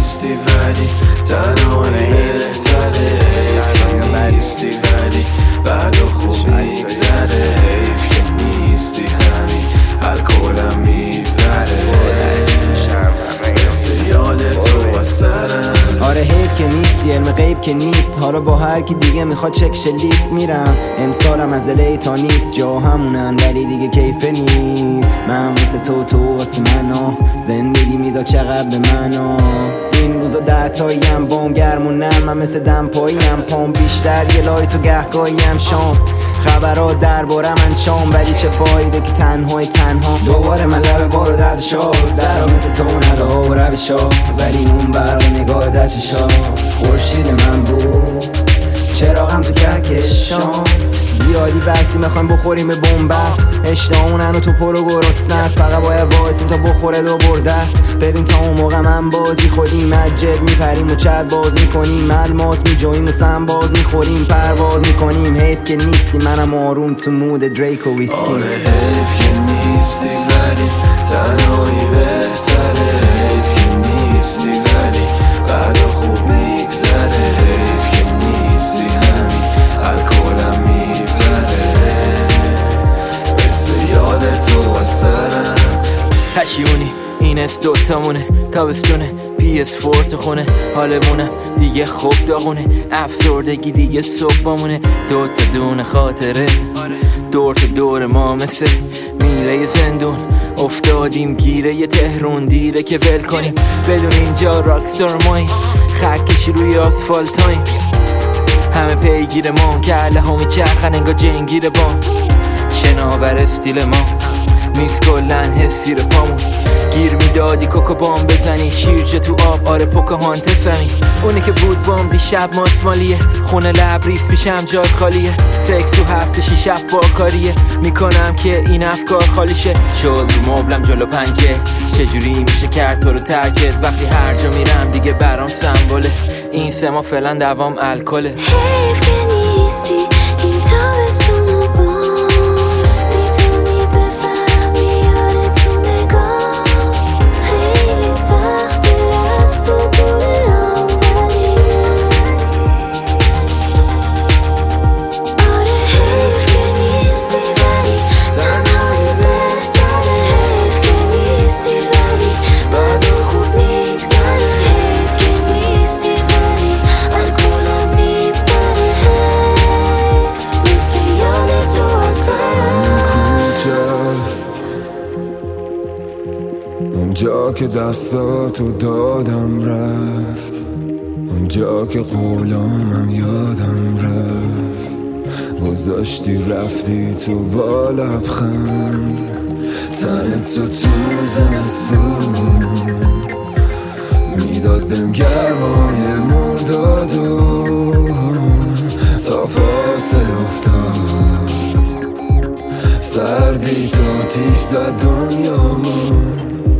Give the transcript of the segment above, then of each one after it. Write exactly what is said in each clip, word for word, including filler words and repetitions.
نیستی ولی تنهایی بهتره، حیف که نیستی ولی بعد و خوب میگذره، حیف که نیستی همین الکلم میبره، مثل یاد تو از سرم. آره حیف که نیستی، علم غیب که نیست، حالا با هر کی دیگه میخواد چکش لیست میرم. امسالم از الی تا نیست، جا همونن ولی دیگه کیفه نیست. من مثل تو تو واسه منو زندگی میداد چقدر به منو. این روزا ده تاییم بام گرمونم، من مثل دمپاییم پام بیشتر یه لایت و گهگاهیم شام. خبرها درباره من شام، ولی چه فایده که تنهای تنها. دوباره من لب بارو درد شاد درها مثل تو نده ها و روشا، ولی اون برق نگاه در چشا خورشید من بود، چراغم تو کهکشان. زیادی بستی میخوایم بخوریم به بومبست، اشتهامونن و تو پرو گرسنه است، فقط باید وایسیم تا بخوره دو برده است. ببین تا اون موقع من بازی خودیم، مجد میپریم و چت باز میکنیم، الماس میجویم و سم باز میخوریم، پرواز میکنیم. حیف که نیستی، منم آروم تو مود دریک و ویسکی. آره حیف که نیستی ولی تنهایی بهتره، حیف که نیستی ولی بعد خوب میگذره، حیف که نیستی همین الکلم میبره، مثل یاد تو از سرم. پشیونی این است دوتامونه، تابستونه پی اس فور تو خونه، حالمونم دیگه خوب داغونه، افسردگی دیگه صبحمونه. دو تا دونه خاطره دور تا دور ما مثل میله زندون، افتادیم گیره یه تهرون دیره که ول کنیم، بدون اینجا راکستار ماییم، خکشی روی آسفالتاییم، همه پیگیر ما کله ها میچرخن انگا جنگیر با شناور استیل ما نیست کلن حسی رو پامون. گیر میدادی کوکو بام بزنی شیرجه تو آب، آره پوکاهانتس همین اونی که بود بام دیشب ماسمالیه، خونه لبریز پیشم جات خالیه، سکس تو هفته شیش با کاریه، میکنم که این افکار خالیشه. شد رو مبلم جلو پنجه، چجوری میشه کرد تو رو ترکت، وقتی هر جا میرم دیگه برام سمبوله، این سه ما فعلا دوام الکله. حیف که نیستی این تابستون و بام، میتونی بفهمی یاره تو نگاه، خیلی سخته از تو دوره رام، ولی آره حیف که نیستی ولی تنهایی بهتره، حیف که نیستی ولی بعد و خوب میگذره، حیف که نیستی ولی الکلم میبره، مثل یاد تو از سرم. کجاست اونجا که دستاتو دادم رفت، اونجا که قولامم یادم رفت، گذاشتی رفتی تو با لبخند، تن تو تو زمستون میداد بهم گرمای مردادو، تا فاصل افتاد سردی تا تیش زد دنیامون.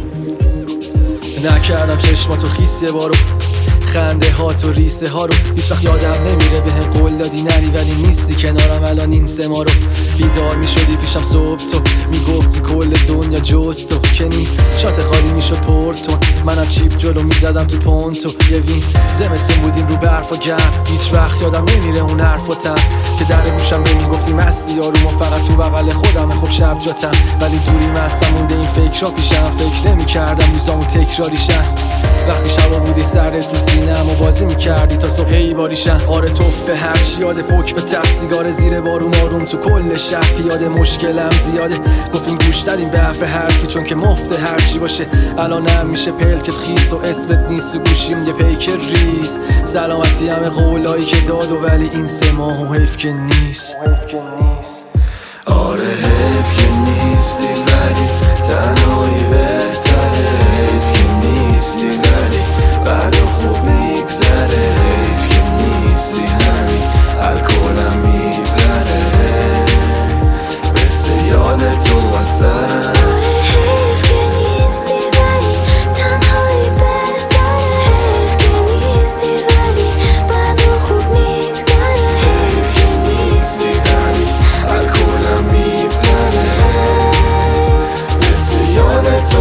نکردم چشماتو خیس یه بارو، خنده ها تو ریسه ها رو هیچ وقت یادم نمیره، به هم قول دادی نری ولی نیستی کنارم الان این سه ما رو. بیدار میشدی پیشم صبح تو میگفتی کل دنیا جز تو، کنی شات خالی میشد پورتون، منم چیپ جلو میزدم تو پونتو، یه وین زمستون بودیم رو برف و گرم، هیچ وقت یادم نمیره اون حرفاتم که در گوشم به میگفتی مستی یارو، ما فقط تو بغل خودم خب شب جاتم، ولی دوری مستم مونده این فکر را پیشم، فکر نمیکردم روزامون تکراریشن، وقتی شبا بودی سرت رو سینم و بازی میکردی تا صبح ای باریشن. آره توف به هر چی یاد پک به ته سیگار زیر بارون آروم تو کل شهر پیاده، مشکلم زیاده گفتیم گوش دادیم به حرف هر کی چون که مفته هر چی باشه، الانم میشه پلکت خیس و اسمت نیست و گوشیم یه پیک ریز، سلامتی همه قولایی که داد و ولی این سه ماه و حیف که نیست. آره حیف که نیستی ولی تنهایی بهتره، حیف که نیستی ولی بعد خوب میگذره، حیف که نیستی همین الکلم میبره، مثل یاد تو از سرم. آره حیف که نیستی ولی تنهایی بهتره، حیف که نیستی ولی بعد خوب میگذره، حیف که نیستی همین الکلم میبره، مثل یاد تو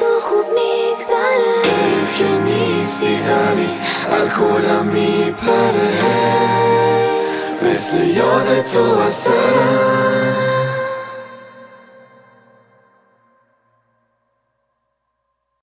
بعد و خوب میگذره. حیف که نیستی ولی الکلم میپره، مثل یاد تو از سرم.